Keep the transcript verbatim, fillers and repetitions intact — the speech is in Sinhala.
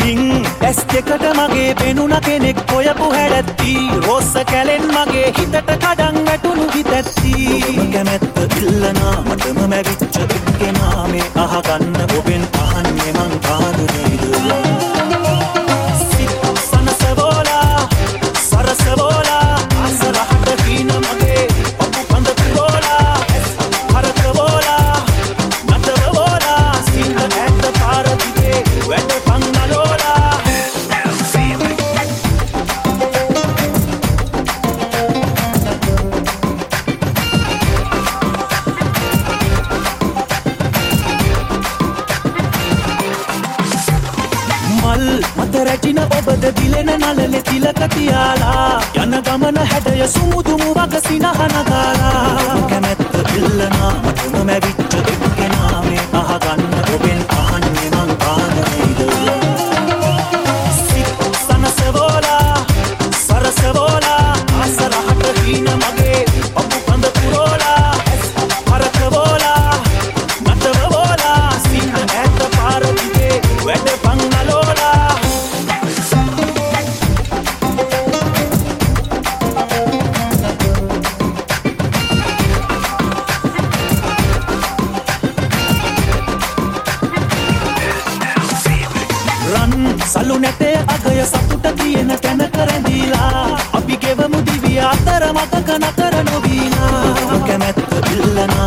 හිං ඇස් දෙකට මගේ පෙනුන කෙනෙක් හොයපු හැඩැත්ති රෝස්ස කැලෙන් මගේ හිතට කඩන් වැටුණු හිතැත්ති ඔබම කැමැත්ත ඉල්ලනා මටම මැවිච්ච එක්කෙනා මේ අහගන්න ඔබෙන් අහන්නේ මං කාදු නේද සිත් සනසවෝලා සරසවෝලා අසරහට හීන මගේ ඔබ පඳ පුරෝලා හරකවෝලා නටවෝලා සිංහ ඇත්ත පාරදිගේ වැඩ පංගලෝලා මල් මත රැටින ඔබද දිලෙන නලලෙ තිලක තියාලා යන ගමන හැඩය සුමුදුමු වග සිනහන ගාලා කැමැත්ත ඉල්ලනා මටම මැවිච්ච එක්කෙනා මේ අහගන්න ඔබෙන් අහන්නේ මං කාද නේද සිත් සනසවෝලා සරසවෝලා අසරහට හීන මගේ ඔබ පඳ පුරෝලා හරකවෝලා නටවෝලා සිංහ ඇත්ත පාරදිගේ වැඩ පංගලෝලා රන් සලු නැටේ අගය සතුට තියෙන තැන කරදීලා අපි ගෙවමු දිවිය අතර මතක නතර නොවීලා කැමැත්ත ඉල්ලන